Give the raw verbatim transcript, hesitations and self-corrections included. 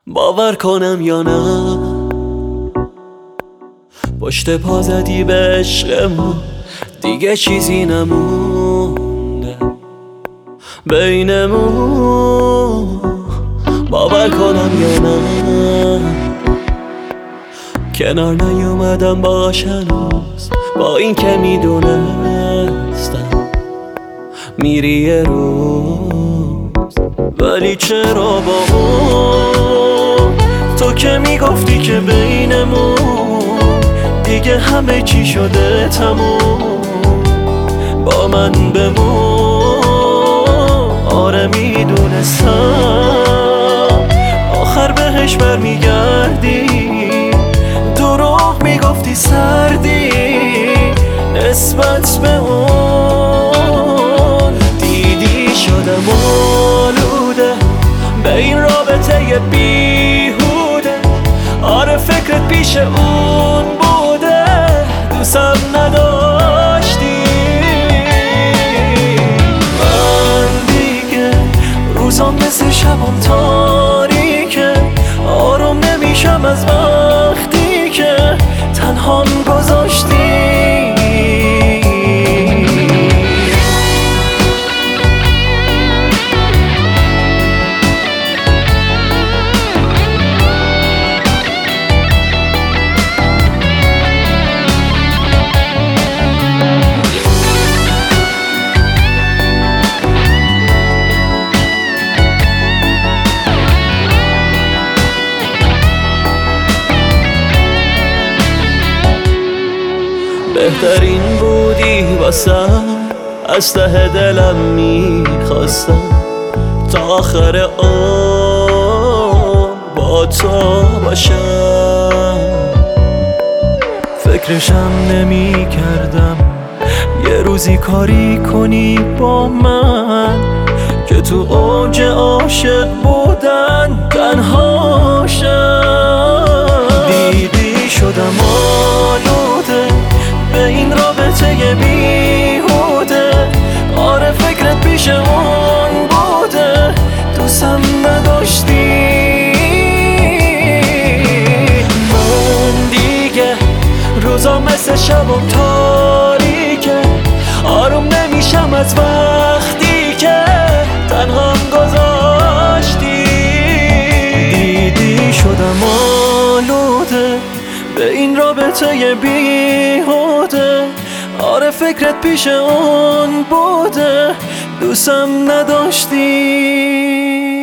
باور کنم یا نه پشت پا زدی به عشقمون، دیگه چیزی نمونده بینمون. باور کنم یا نه کنار نیومدم باش هنوز، با این که میدونستم میری یه روز. ولی چرا با اون تو که میگفتی که بینمون دیگه همه چی شده تموم، با من بمون. آره میدونستم آخر بهش برمیگردی، دروغ میگفتی سردی نسبت به اون. دیدی شدم آلوده به این رابطه بیهوده، آره فکرت پیش اون بوده، دوستم نداشتی. من دیگه روزام مثل شبام تاریکه، آروم نمیشم از وقتی که تنهام گذاشتی. بهترین بودی واسم، از ته دلم میخواستم تا آخر عمر با تو باشم. فکرشم نمی کردم یه روزی کاری کنی با من که تو اوج عاشق بودن تنها شم. دیدی شدم آلوده به این رابطه بیهوده، آره فکرت پیش اون بوده، دوستم نداشتی. من دیگه روزا مثل شبم تاریکه، آروم نمیشم از وقتی که تنهام گذاشتی. دیدی شدم آلوده به این رابطه بیهوده، آره فکرت پیش اون بوده، دوستم نداشتی.